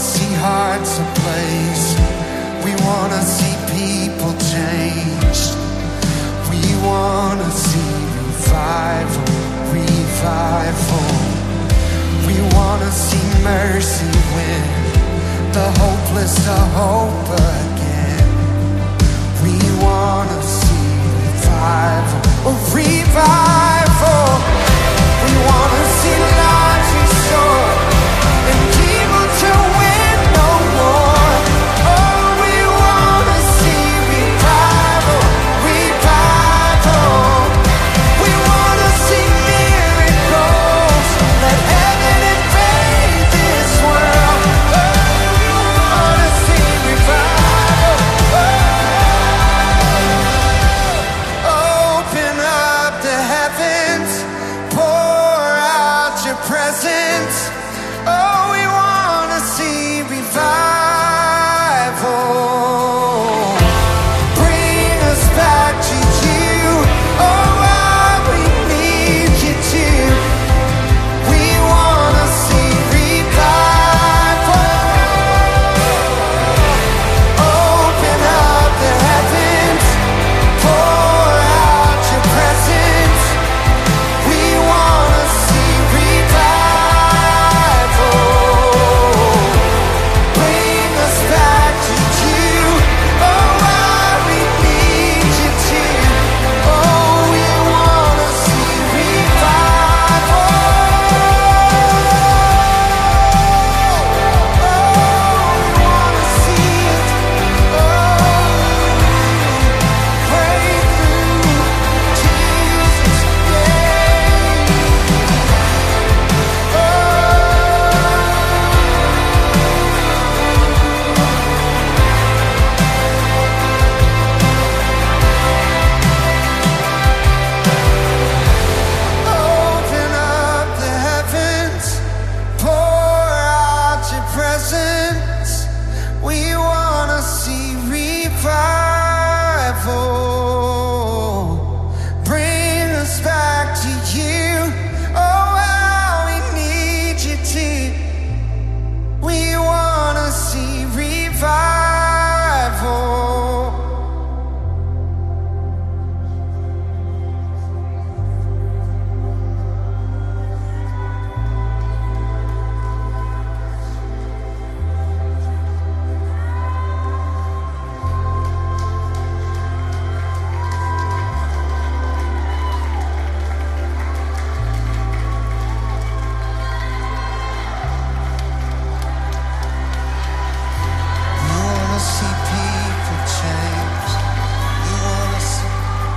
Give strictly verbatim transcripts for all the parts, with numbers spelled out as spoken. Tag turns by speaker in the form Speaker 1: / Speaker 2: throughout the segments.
Speaker 1: see hearts ablaze. We wanna see people changed. We wanna see revival, revival. We wanna see mercy win, the hopeless to hope again. We wanna see revival, oh revival. We wanna see lives restored and evil to win no more. Oh, we wanna see revival, revival. We wanna see miracles. Let heaven invade this world. Oh, we wanna see revival. Oh, open up the heavens, pour out your presence. Oh, we wanna see revival. Bring us back to you. Oh, how we need you to. We wanna see revival. Open up the heavens, pour out your presence. We wanna see revival. Bring us back to you. Oh, how we need you to. Oh, we wanna see revival. Oh, we wanna see it. Oh, breakthrough, Jesus, yeah. Oh. Open up the heavens, pour out your presence. We wanna see revival. Bring us back to you. Oh, how we need you to. We wanna see revival. We wanna see people changed. We wanna see.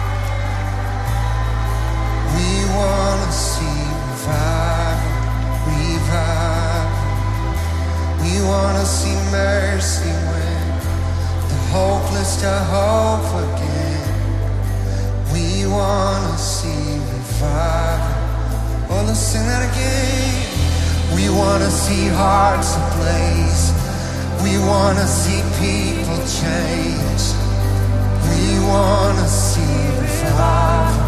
Speaker 1: We wanna see revival, revival. We wanna see mercy win, the hopeless to hope again. We wanna see revival. Oh, let's sing that again. We wanna see hearts ablaze. We wanna see people change. We wanna see revival.